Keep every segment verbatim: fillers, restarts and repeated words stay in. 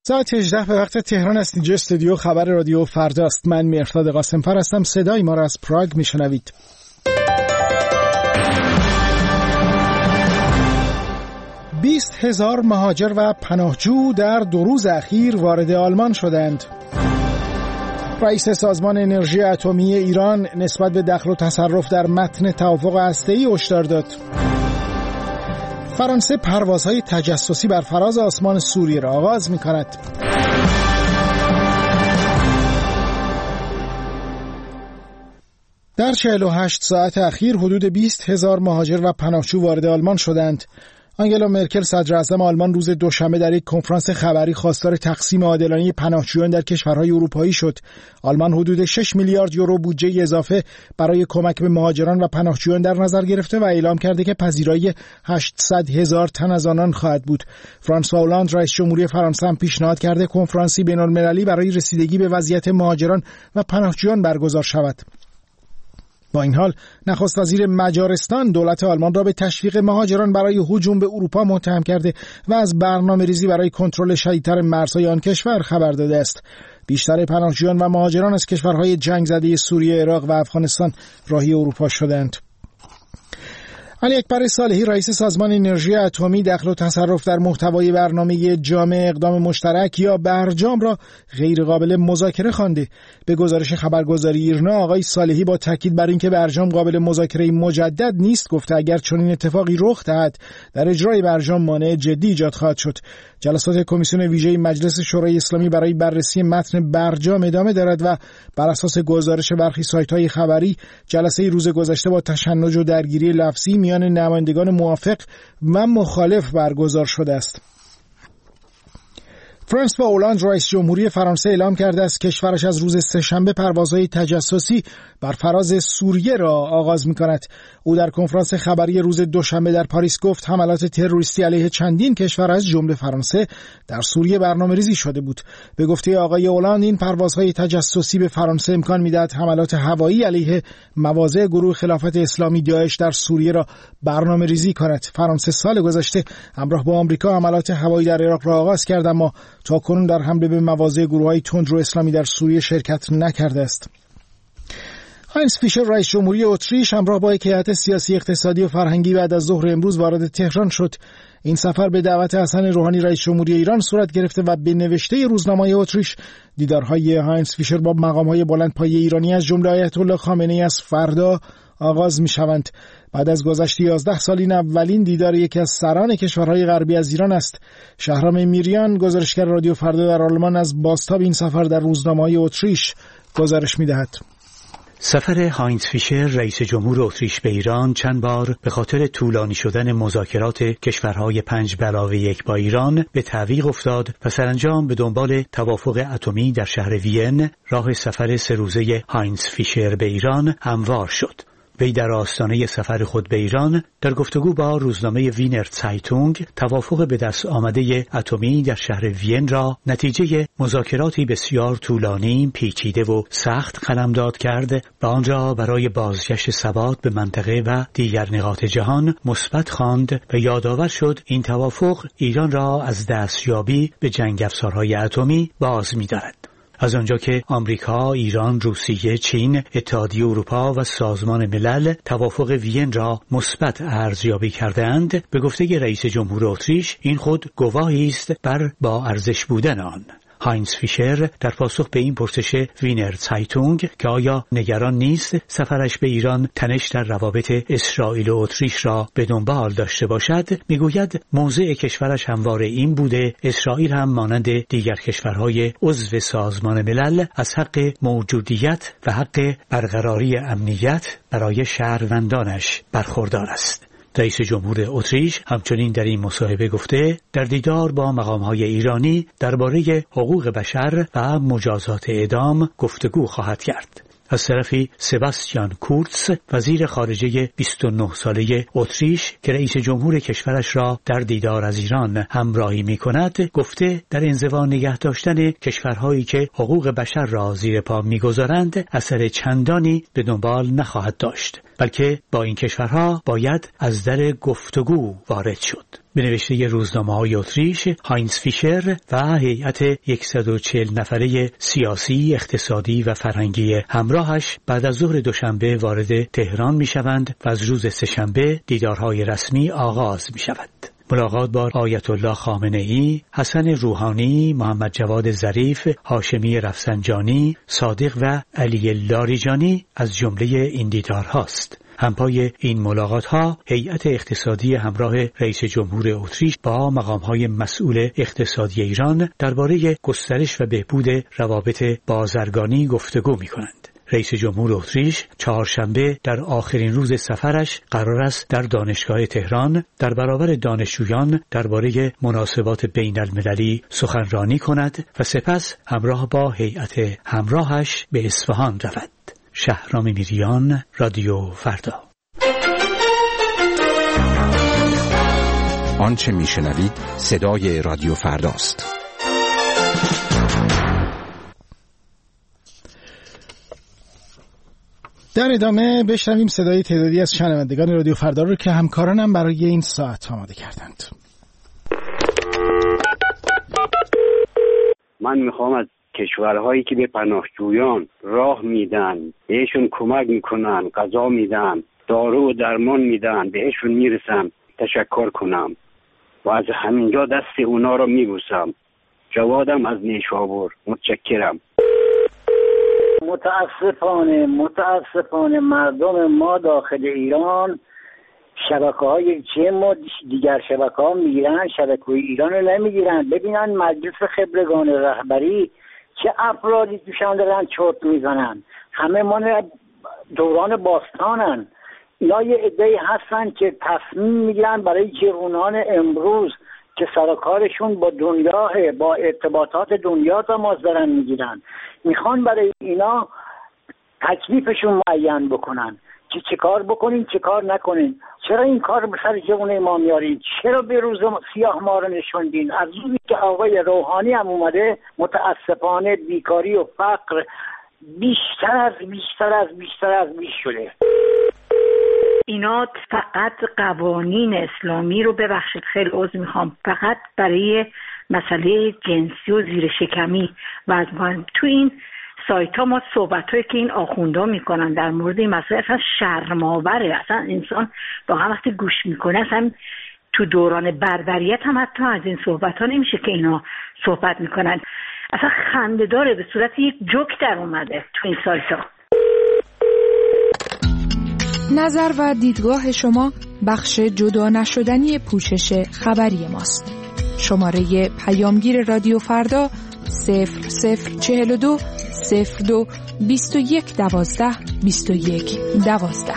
ساعت هجده به وقت تهران است. اینجا استودیو خبر رادیو فرداست. من مهرداد قاسم‌فر هستم. صدای ما را از پراگ میشنوید. بیست هزار مهاجر و پناهجو در دو روز اخیر وارد آلمان شدند. رئیس سازمان انرژی اتمی ایران نسبت به دخل و تصرف در متن توافق هسته‌ای هشدار داد. فرانسه پروازهای تجسسی بر فراز آسمان سوریه را آغاز می‌کند. در چهل و هشت ساعت اخیر حدود بیست هزار مهاجر و پناهجو وارد آلمان شدند. آنگلا مرکل صدر اعظم آلمان روز دوشنبه در یک کنفرانس خبری خواستار تقسیم عادلانه پناهجویان در کشورهای اروپایی شد. آلمان حدود شش میلیارد یورو بودجه اضافه برای کمک به مهاجران و پناهجویان در نظر گرفته و اعلام کرده که پذیرایی هشتصد هزار تن از آنان خواهد بود. فرانسوا هولند رئیس جمهوری فرانسه هم پیشنهاد کرده کنفرانسی بین‌المللی برای رسیدگی به وضعیت مهاجران و پناهجویان برگزار شود. با این حال نخست وزیر مجارستان دولت آلمان را به تشویق مهاجران برای هجوم به اروپا متهم کرده و از برنامه‌ریزی برای کنترل شدیدتر مرزهای آن کشور خبر داده است. بیشتر پناهجویان و مهاجران از کشورهای جنگ زده سوریه، عراق و افغانستان راهی اروپا شدند. علی اکبر صالحی رئیس سازمان انرژی اتمی دخل و تصرف در محتوای برنامه جامع اقدام مشترک یا برجام را غیر قابل مذاکره خوانده. به گزارش خبرگزاری ایرنا آقای صالحی با تاکید بر اینکه برجام قابل مذاکره مجدد نیست گفته اگر چنین اتفاقی رخ دهد در اجرای برجام مانع جدی ایجاد خواهد شد. جلسات کمیسیون ویژه مجلس شورای اسلامی برای بررسی متن برجام ادامه دارد و بر اساس گزارش برخی سایت‌های خبری جلسه روز گذشته با تشنج و درگیری لفظی میان نمایندگان موافق و مخالف برگزار شده است. فرانسوا هولند رئیس جمهوری فرانسه اعلام کرده است کشورش از روز سه‌شنبه پروازهای تجسسی بر فراز سوریه را آغاز می‌کند. او در کنفرانس خبری روز دوشنبه در پاریس گفت حملات تروریستی علیه چندین کشور از جمله فرانسه در سوریه برنامه‌ریزی شده بود. به گفته آقای هولند این پروازهای تجسسی به فرانسه امکان می‌دهد حملات هوایی علیه مواضع گروه خلافت اسلامی داعش در سوریه را برنامه‌ریزی کند. فرانسه سال گذشته همراه با آمریکا حملات هوایی در عراق را آغاز کرد اما تاکنون در حمله به مواضع گروه‌های تندرو اسلامی در سوریه شرکت نکرده است. هاینز فیشر رئیس جمهوری اتریش همراه با یک هیئت سیاسی اقتصادی و فرهنگی بعد از ظهر امروز وارد تهران شد. این سفر به دعوت حسن روحانی رئیس جمهوری ایران صورت گرفته و به نوشته روزنامه اتریش دیدارهای هاینز فیشر با مقام‌های بلندپایه ایرانی از جمله آیت الله خامنه‌ای از فردا آغاز می‌شوند. بعد از گذشت یازده سال این اولین دیدار یکی از سران کشورهای غربی از ایران است. شهرام میریان گزارشگر رادیو فردا در آلمان از بازتاب این سفر در روزنامه‌های اتریش گزارش می‌دهد. سفر هاینز فیشر رئیس جمهور اتریش به ایران چند بار به خاطر طولانی شدن مذاکرات کشورهای پنج به علاوه یک با ایران به تعویق افتاد و سرانجام به دنبال توافق اتمی در شهر وین راه سفر سه روزه هاینز فیشر به ایران هموار شد. وی در آستانه سفر خود به ایران در گفتگو با روزنامه وینر زایتونگ توافق به دست آمده اتمی در شهر وین را نتیجه مذاکراتی بسیار طولانی، پیچیده و سخت قلمداد کرد و آن را برای بازگشت ثبات به منطقه و دیگر نقاط جهان مثبت خواند و یادآور شد این توافق ایران را از دستیابی به جنگ افزارهای اتمی باز می‌دارد. از آنجا که آمریکا، ایران، روسیه، چین، اتحادیه اروپا و سازمان ملل توافق وین را مثبت ارزیابی کردند، به گفته رئیس جمهور اتریش این خود گواهی است بر با ارزش بودن آن. هاینز فیشر در پاسخ به این پرسش وینر زایتونگ که آیا نگران نیست سفرش به ایران تنش در روابط اسرائیل و اتریش را به دنبال داشته باشد، میگوید موضع کشورش همواره این بوده اسرائیل هم مانند دیگر کشورهای عضو سازمان ملل از حق موجودیت و حق برقراری امنیت برای شهروندانش برخوردار است. رئیس جمهور اتریش همچنین در این مصاحبه گفته در دیدار با مقام‌های ایرانی درباره حقوق بشر و مجازات اعدام گفتگو خواهد کرد. از طرفی سباستیان کورتز وزیر خارجه بیست و نه ساله اتریش که رئیس جمهور کشورش را در دیدار از ایران همراهی می‌کند گفته در انزوا نگه داشتن کشورهایی که حقوق بشر را زیر پا می‌گذارند اثر چندانی به دنبال نخواهد داشت، بلکه با این کشورها باید از در گفتگو وارد شد. به نوشته روزنامه‌های اتریش، هاینز فیشر و هیئت صد و چهل نفره سیاسی، اقتصادی و فرهنگی همراهش بعد از ظهر دوشنبه وارد تهران می‌شوند و از روز سه‌شنبه دیدارهای رسمی آغاز می‌شود. ملاقات با آیت الله خامنه‌ای، حسن روحانی، محمد جواد ظریف، هاشمی رفسنجانی، صادق و علی لاریجانی از جمله این دیدارهاست. همپای این ملاقات‌ها هیئت اقتصادی همراه رئیس جمهور اتریش با مقام‌های مسئول اقتصادی ایران درباره گسترش و بهبود روابط بازرگانی گفتگو می‌کنند. رئیس جمهور اتریش چهارشنبه در آخرین روز سفرش قرار است در دانشگاه تهران در برابر دانشجویان درباره مناسبات بین المللی سخنرانی کند و سپس همراه با هیئت همراهش به اصفهان رود. شهرام میریان، رادیو فردا. آنچه میشنوید صدای رادیو فرداست. در ادامه بشنویم صدای تعدادی از شنوندگان رادیو فردا رو که همکارانم برای این ساعت آماده کردند. من میخوام از کشورهایی که به پناهجویان راه میدن، بهشون کمک میکنن، غذا میدن، دارو و درمان میدن، بهشون میرسم تشکر کنم و از همینجا دست اونا رو میبوسم. جوادم از نیشابور. متشکرم. متاسفانه متاسفانه مردم ما داخل ایران شبکه‌های جم و دیگر شبکه‌ها میگیرن، شبکه‌های ایران رو نمیگیرن. ببینن مجلس خبرگان رهبری چه افرادی توشان دارن چرت میزنن. همه ما دوران باستانن. اینا یه عده‌ای هستن که تصمیم میگیرن برای جوانان امروز که سرکارشون با دنیا، با ارتباطات دنیا تماس دارن میگیرن، میخوان برای اینا تکلیفشون معین بکنن که چه کار بکنین چه کار نکنین. چرا این کار به سر جوان ما میارین؟ چرا به روز سیاه ما رو نشوندین؟ از روزی که آقای روحانی هم اومده متاسفانه بیکاری و فقر بیشتر از بیشتر از بیشتر از بیش شده. اینا فقط قوانین اسلامی رو، ببخشید خیلی عذر میخوام، فقط برای مسئله جنسی و زیر شکمی وضع میکنن. تو این سایت ها ما صحبت هایی که این آخوندا میکنن در مورد این مسئله اصلا شرم‌آوره. اصلا انسان واقعا وقتی گوش میکنه، اصلا تو دوران بربریت هم حتی از این صحبت ها نمیشه که اینا صحبت میکنن. اصلا خنده داره، به صورت یک جوک در اومده تو این سایت ها. نظر و دیدگاه شما بخش جدا نشدنی پوشش خبری ماست. شماره پیامگیر رادیو فردا صفر صفر چهل و دو صفر دو بیست و یک دوازده بیست و یک دوازده.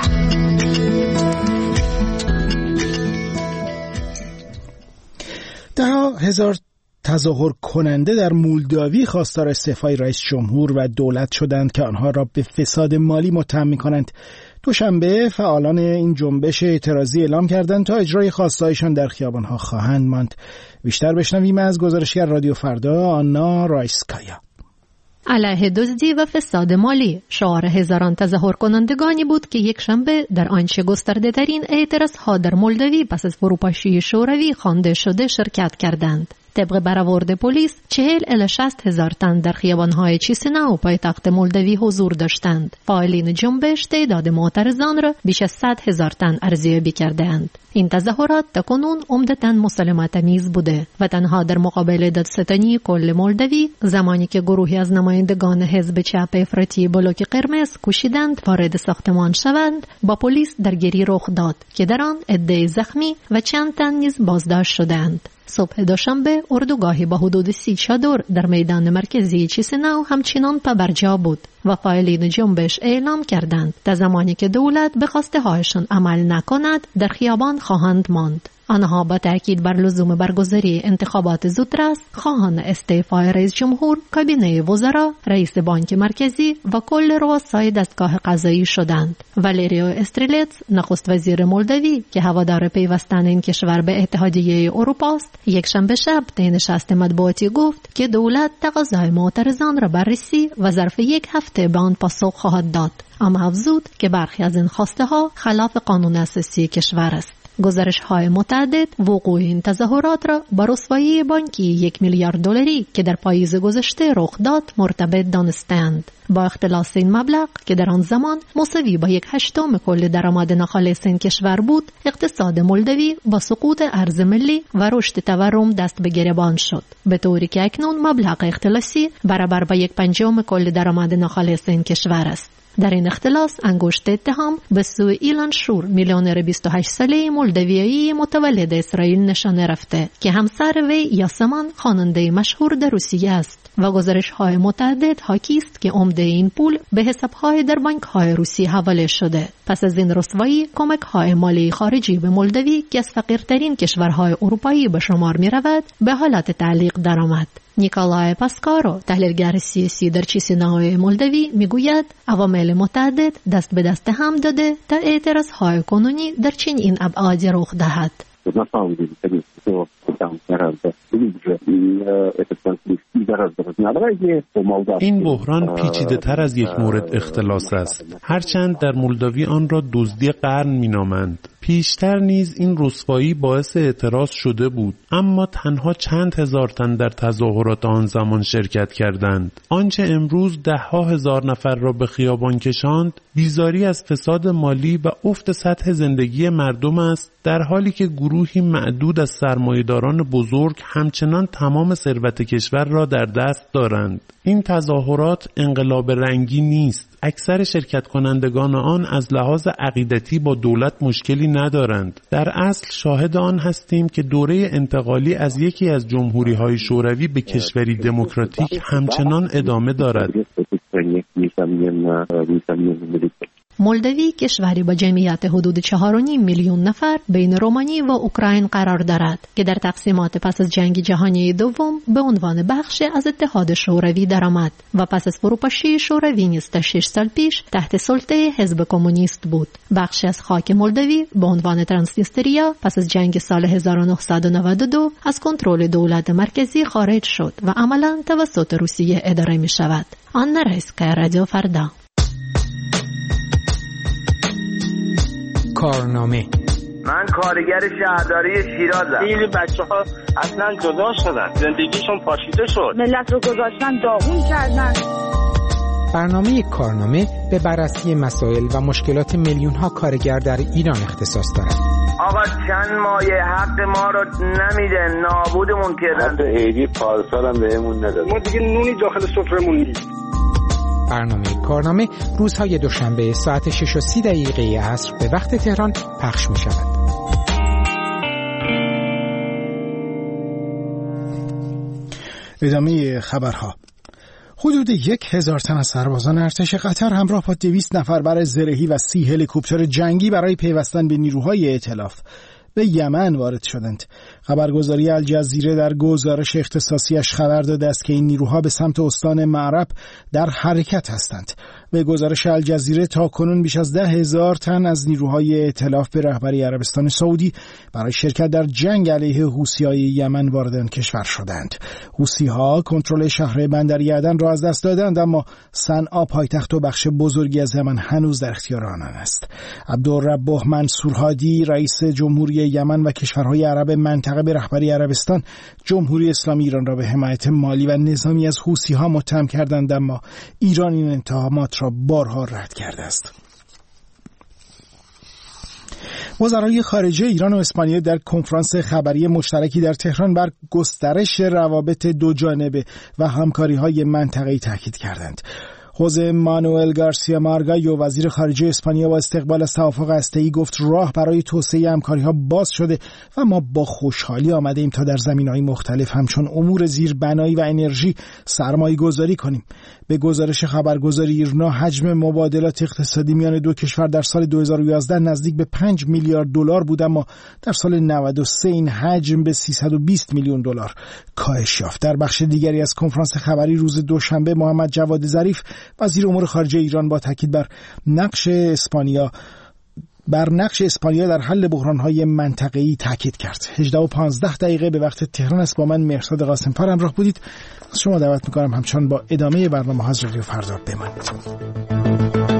ده هزار تظاهر کننده در مولداوی خواستار استعفای رئیس جمهور و دولت شدند که آنها را به فساد مالی متهم می‌کنند. دوشنبه فعالان این جنبش اعتراضی اعلام کردند تا اجرای خواستهایشان در خیابان‌ها خواهند ماند. بیشتر بشنویم از گزارشگر رادیو فردا آنا رایسکایا. علیه دزدی و فساد مالی شعار هزاران تظاهر کنندگانی بود که یک شنبه در آنچه گسترده ترین اعتراضها در مولداوی پس از فروپاشی شوروی خوانده شده شرکت کردند. طبق برآورد پلیس چهل الی شصت هزار تن در خیابان‌های چیسیناو پایتخت مولداوی حضور داشتند. فاعلین جنبش تعداد معترضان را بیش از صد هزار تن ارزیابی کردند. این تظاهرات تاکنون عمدتاً مسالمت‌آمیز بوده و تنها در مقابل دادستانی کل مولداوی زمانی که گروهی از نمایندگان حزب چپ افراطی بلوک قرمز کوشیدند وارد ساختمان شوند، با پلیس درگیری رخ داد که در آن عده‌ای زخمی و چند تن نیز بازداشت شدند. صبح دوشنبه اردوگاهی با حدود سی چادر در میدان مرکزی چیسیناو همچنان پابرجا بود و فاعلین جنبش اعلام کردند تا زمانی که دولت به خواسته هایشان عمل نکند در خیابان خواهند ماند. آنها با تاکید بر لزوم برگزاری انتخابات زودرس خواهان استعفای رئیس جمهور، کابینه وزرا، رئیس بانک مرکزی و کل رؤسای دستگاه قضایی شدند. والریو استریلتس، نخست وزیر مولداوی که هوادار پیوستن این کشور به اتحادیه اروپا است، یک شنبه شب طی نشست مطبوعاتی گفت که دولت تقاضای معترضان را بررسی و ظرف یک هفته به آن پاسخ خواهد داد، اما افزود که برخی از این خواسته ها خلاف قانون اساسی کشور است. گزارش های متعدد وقوع این تظاهرات را با رسوایی بانکی یک میلیارد دلاری که در پاییز گذشته رخ داد مرتبط دانستند. با اختلاس این مبلغ که در آن زمان مساوی با یک هشتم کل درآمد ناخالص این کشور بود، اقتصاد مولدوی با سقوط ارز ملی و رشد تورم دست به گریبان شد، به طوری که اکنون مبلغ اختلاسی برابر با یک پنجم کل درآمد ناخالص این کشور است. در این اختلاس انگشت اتهام به سوی ایلان شور، میلیونر بیست و هشت ساله مولدویایی متولد اسرائیل نشانه رفته که همسر وی یاسمان خواننده مشهور در روسیه است و گزارش های متعدد حاکی است که عمده این پول به حساب های در بانک های روسی حواله شده. پس از این رسوایی کمک های مالی خارجی به مولدوی که از فقیرترین کشورهای اروپایی به شمار می رود به حالت تعلیق درآمد. نیکولای پاسکارو، تحلیلگر سیاسی در چیسیناهای مولدوی، میگوید عوامل متعدد دست به دست هم داده تا اعتراضهای کنونی در چنین ابعادی رخ دهد. این بحران پیچیده تر از یک مورد اختلاس است، هرچند در مولداوی آن را دزدی قرن مینامند. پیشتر نیز این رسوایی باعث اعتراض شده بود، اما تنها چند هزار تن در تظاهرات آن زمان شرکت کردند. آنچه امروز ده ها هزار نفر را به خیابان کشاند بیزاری از فساد مالی و افت سطح زندگی مردم است، در حالی که گروهی معدود از سرمایه‌داران بزرگ همچنان تمام ثروت کشور را در دست دارند. این تظاهرات انقلاب رنگی نیست. اکثر شرکت کنندگان آن از لحاظ عقیدتی با دولت مشکلی ندارند. در اصل شاهد آن هستیم که دوره انتقالی از یکی از جمهوری‌های شوروی به کشوری دموکراتیک همچنان ادامه دارد. مولدوی کشوری با جمعیت حدود چهار و نیم میلیون نفر بین رومانی و اوکراین قرار دارد که در تقسیمات پس از جنگ جهانی دوم به عنوان بخش از اتحاد شوروی درآمد و پس از فروپاشی شوروی نیز تا شش سال پیش تحت سلطه حزب کمونیست بود. بخشی از خاک مولدوی به عنوان ترانسنیستریا پس از جنگ سال هزار و نهصد و نود و دو از کنترل دولت مرکزی خارج شد و عملاً توسط روسیه اداره می شود. آن نرایسکا، رادیو فردا. کارنامه. من کارگر شهرداری شیرازم. خیلی بچه‌ها اصلا جدا شدن، زندگیشون پاشیده شد، ملت رو گذاشتن داغون کردن. برنامه کارنامه به بررسی مسائل و مشکلات میلیون‌ها کارگر در ایران اختصاص دارد. آقا چند مایه حق ما رو نمیدن، نابودمون کردن. حتی عیدی پارسال هم بهمون ندادن. ما دیگه نونی داخل سفرمون نیست. برنامه کارنامه روزهای دوشنبه ساعت شش و سی دقیقه عصر به وقت تهران پخش می شود. ادامه خبرها. حدود یک هزار تن از سربازان ارتش قطر همراه با دویست نفر برای زرهی و سی هلیکوپتر جنگی برای پیوستن به نیروهای ائتلاف به یمن وارد شدند. خبرگزاری الجزیره در گزارش اختصاصیش خبر داده است که این نیروها به سمت استان معرب در حرکت هستند. به گزارش الجزیره تاکنون بیش از ده هزار تن از نیروهای ائتلاف به رهبری عربستان سعودی برای شرکت در جنگ علیه حوثی‌های یمن وارد آن کشور شدند. حوثی‌ها کنترل شهر بندری عدن را از دست دادند، اما صنعا پایتخت و بخش بزرگی از یمن هنوز در اختیار آنان است. عبدالرب منصور هادی رئیس جمهوری یمن و کشورهای عرب منطقه به رهبری عربستان جمهوری اسلامی ایران را به حمایت مالی و نظامی از حوثی‌ها متهم کردند، اما ایران این اتهامات را بارها رد کرده است. وزرای خارجه ایران و اسپانیا در کنفرانس خبری مشترکی در تهران بر گسترش روابط دوجانبه و همکاری‌های منطقه‌ای تاکید کردند. خوزه مانوئل گارسیا مارگایو وزیر خارجه اسپانیا با استقبال از توافق هسته‌ای گفت راه برای توسعه همکاری‌ها باز شده و ما با خوشحالی آمده ایم تا در زمینه‌های مختلف همچون امور زیربنایی و انرژی سرمایه‌گذاری کنیم. به گزارش خبرگزاری ایرنا حجم مبادلات اقتصادی میان دو کشور در سال دو هزار و یازده نزدیک به پنج میلیارد دلار بود، اما در سال نود و سه این حجم به سیصد و بیست میلیون دلار کاهش یافت. در بخش دیگری از کنفرانس خبری روز دوشنبه محمد جواد ظریف وزیر امور خارجه ایران با تاکید بر نقش اسپانیا بر نقش اسپانیا در حل بحران‌های منطقه‌ای تاکید کرد. هجده و پانزده دقیقه به وقت تهران است. با من مهرزاد قاسم‌پر همراه بودید. از شما دعوت می‌کنم همچنان با ادامه برنامه ها رادیو فردا بمانید.